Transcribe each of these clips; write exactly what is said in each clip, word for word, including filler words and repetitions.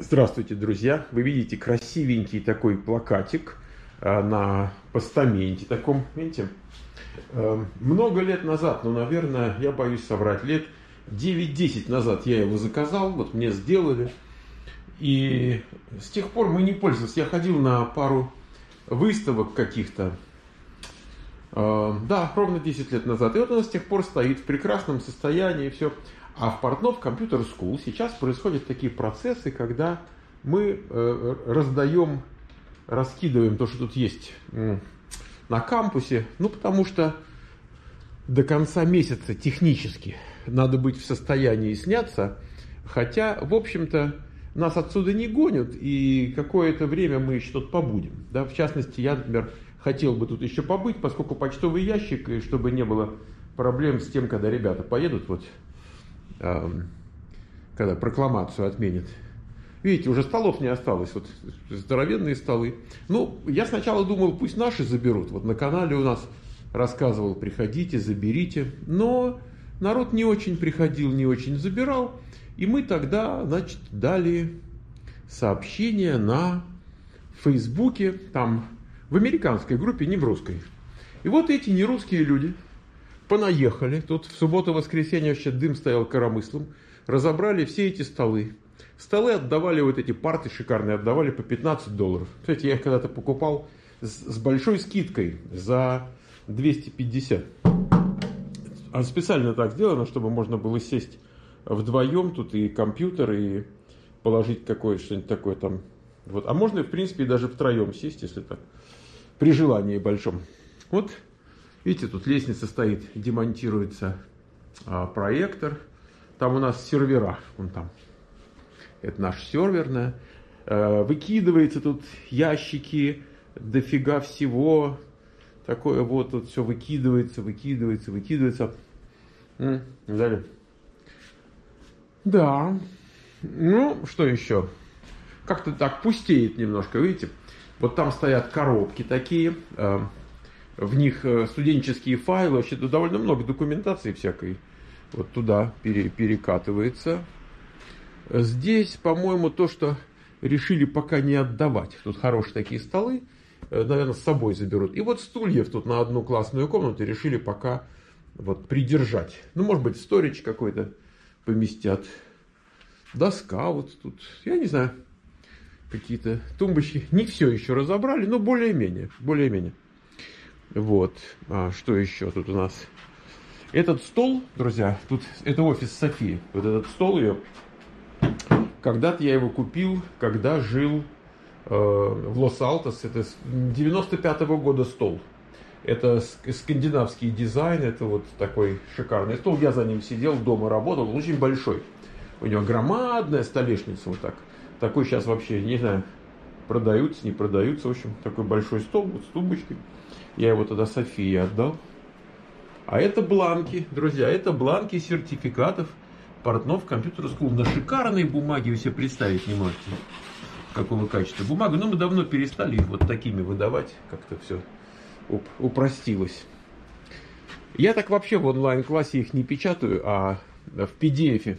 Здравствуйте, друзья! Вы видите красивенький такой плакатик э, на постаменте таком, видите? Э, много лет назад, ну, наверное, я боюсь соврать, лет девять-десять назад я его заказал, вот мне сделали. И с тех пор мы не пользовались. Я ходил на пару выставок каких-то, э, да, ровно десять лет назад. И вот он с тех пор стоит в прекрасном состоянии, все. А в Портнов Computer School сейчас происходят такие процессы, когда мы э, раздаем, раскидываем то, что тут есть э, на кампусе, ну, потому что до конца месяца технически надо быть в состоянии сняться, хотя, в общем-то, нас отсюда не гонят, и какое-то время мы еще тут побудем. Да? В частности, я, например, хотел бы тут еще побыть, поскольку почтовый ящик, и чтобы не было проблем с тем, когда ребята поедут, вот, когда прокламацию отменят. Видите, уже столов не осталось, вот здоровенные столы. Ну, я сначала думал, пусть наши заберут. Вот на канале у нас рассказывал, приходите, заберите. Но народ не очень приходил, не очень забирал. И мы тогда, значит, дали сообщение на Фейсбуке, там, в американской группе, не в русской. И вот эти нерусские люди понаехали, тут в субботу-воскресенье вообще дым стоял коромыслом, разобрали все эти столы. Столы отдавали, вот эти парты шикарные, отдавали по пятнадцать долларов. Кстати, я их когда-то покупал с, с большой скидкой за двести пятьдесят. А специально так сделано, чтобы можно было сесть вдвоем, тут и компьютер, и положить какое-то что-нибудь такое там. Вот. А можно, в принципе, даже втроем сесть, если так, при желании большом. Вот. Видите, тут лестница стоит, демонтируется а, проектор. Там у нас сервера, вон там. Это наш серверная. А, выкидывается тут ящики, дофига всего. Такое вот тут все выкидывается, выкидывается, выкидывается. М, далее. Да. Ну, что еще? Как-то так пустеет немножко, видите? Вот там стоят коробки такие. А, В них студенческие файлы, вообще тут довольно много документации всякой. Вот туда пере, перекатывается. Здесь, по-моему, то, что решили пока не отдавать. Тут хорошие такие столы, наверное, с собой заберут. И вот стульев тут на одну классную комнату решили пока вот придержать. Ну, может быть, сторидж какой-то поместят. Доска вот тут, я не знаю, какие-то тумбочки. Не все еще разобрали, но более-менее, более-менее. Вот, а что еще тут у нас? Этот стол, друзья, тут это офис Софии. Вот этот стол ее, когда-то я его купил, когда жил э, в Лос-Алтос. Это девяносто пятого года стол. Это скандинавский дизайн, это вот такой шикарный стол. Я за ним сидел, дома работал, он очень большой. У него громадная столешница, вот так. Такой сейчас вообще, не знаю, продаются, не продаются. В общем, такой большой стол, вот с тумбочкой. Я его тогда Софии отдал. А это бланки, друзья, это бланки сертификатов Портнов Computer School. На шикарной бумаге, вы себе представить не можете, какого качества бумага. Но мы давно перестали их вот такими выдавать. Как-то все уп- упростилось. Я так вообще в онлайн-классе их не печатаю, а в пи ди эф.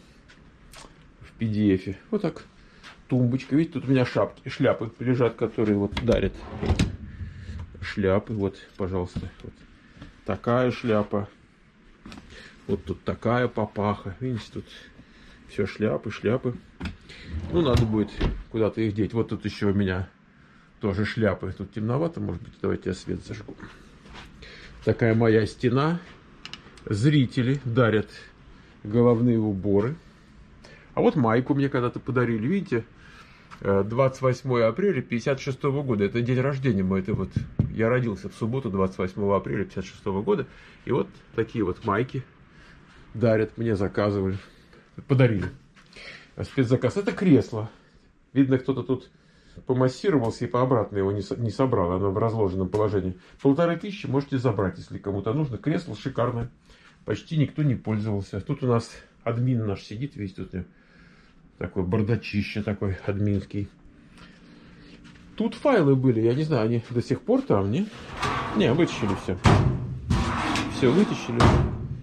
В пи ди эф. Вот так. Тумбочка. Видите, тут у меня шапки, шляпы лежат, которые вот дарят. Шляпы, вот, пожалуйста, вот такая шляпа, вот тут такая папаха, видите, тут все шляпы, шляпы. Ну, надо будет куда-то их деть. Вот тут еще у меня тоже шляпы, тут темновато, может быть, давайте я свет зажгу. Такая моя стена. Зрители дарят головные уборы. А вот майку мне когда-то подарили, видите, двадцать восьмое апреля пятьдесят шестого года. Это день рождения мой. Это вот я родился в субботу двадцать восьмого апреля пятьдесят шестого года. И вот такие вот майки дарят, мне заказывали, подарили. Спецзаказ. Это кресло. Видно, кто-то тут помассировался и по обратно его не, не собрал. Оно в разложенном положении. Полторы тысячи можете забрать, если кому-то нужно. Кресло шикарное. Почти никто не пользовался. Тут у нас админ наш сидит, весь тут такой бардачище такой админский. Тут файлы были, я не знаю, они до сих пор там, не? Не, вытащили все. Все вытащили.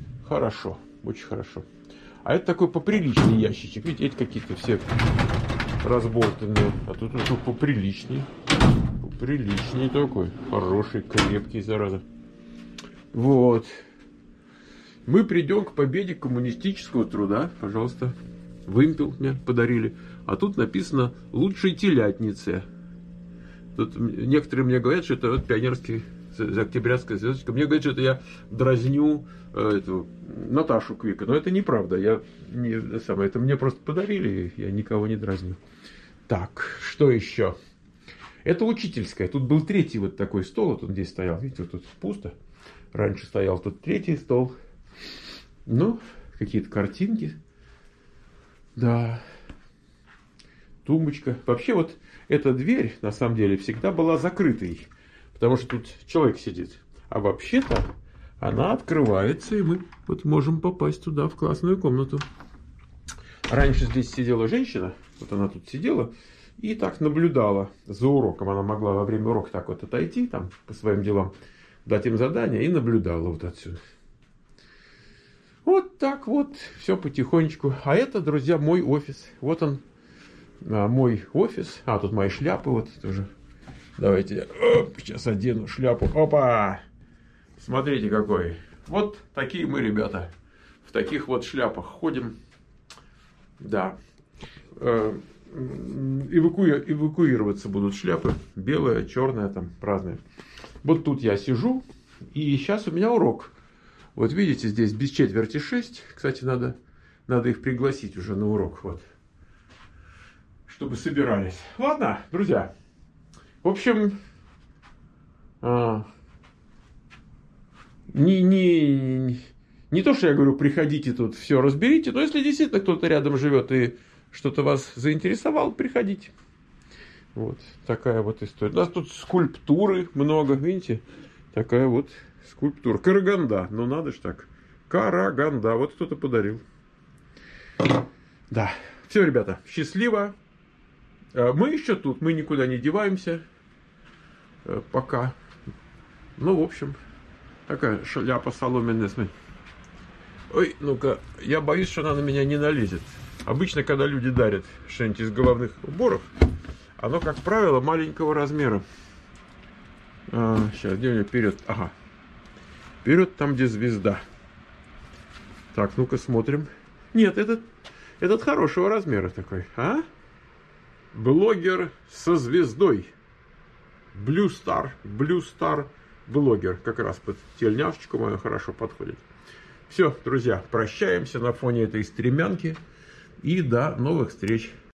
Хорошо, очень хорошо. А это такой поприличный ящичек. Видите, эти какие-то все разболтанные. А тут уже поприличней. Поприличней такой. Хороший, крепкий, зараза. Вот. Мы придем к победе коммунистического труда. Пожалуйста. Вымпел мне подарили. А тут написано «Лучшей телятнице». Тут некоторые мне говорят, что это вот пионерский, октябрятская звездочка. Мне говорят, что это я дразню э, эту, Наташу Квика. Но это неправда. Я не, самое, это мне просто подарили. Я никого не дразню. Так, что еще? Это учительская. Тут был третий вот такой стол. Вот он здесь стоял. Видите, вот тут пусто. Раньше стоял тут третий стол. Ну, какие-то картинки. Да. Тумбочка. Вообще вот эта дверь, на самом деле, всегда была закрытой. Потому что тут человек сидит. А вообще-то она открывается, и мы вот можем попасть туда, в классную комнату. Раньше здесь сидела женщина. Вот она тут сидела и так наблюдала за уроком. Она могла во время урока так вот отойти, там, по своим делам, дать им задание, и наблюдала вот отсюда. Вот так вот, все потихонечку. А это, друзья, мой офис. Вот он, а, мой офис. А, тут мои шляпы вот тоже. Давайте я оп, сейчас одену шляпу. Опа! Смотрите какой. Вот такие мы, ребята. В таких вот шляпах ходим. Да. Эваку... Эвакуироваться будут шляпы. Белая, черная, там разные. Вот тут я сижу. И сейчас у меня урок. Вот видите, здесь без четверти шесть. Кстати, надо, надо их пригласить уже на урок. Вот. Чтобы собирались. Ладно, друзья. В общем, а, не, не, не то, что я говорю, приходите тут, все разберите. Но если действительно кто-то рядом живет и что-то вас заинтересовало, приходите. Вот такая вот история. У нас тут скульптуры много, видите? Такая вот скульптура. Караганда. Ну, надо ж так. Караганда. Вот кто-то подарил. Да. Все, ребята. Счастливо. Мы еще тут. Мы никуда не деваемся. Пока. Ну, в общем. Такая шляпа соломенная. Ой, ну-ка. Я боюсь, что она на меня не налезет. Обычно, когда люди дарят что-нибудь из головных уборов, оно, как правило, маленького размера. А, сейчас, где у меня вперед? Ага. Вперед там, где звезда. Так, ну-ка смотрим. Нет, этот, этот хорошего размера такой. А? Блогер со звездой. Blue Star. Blue Star блогер. Как раз под тельняшечку мою хорошо подходит. Все, друзья, прощаемся на фоне этой стремянки. И до новых встреч.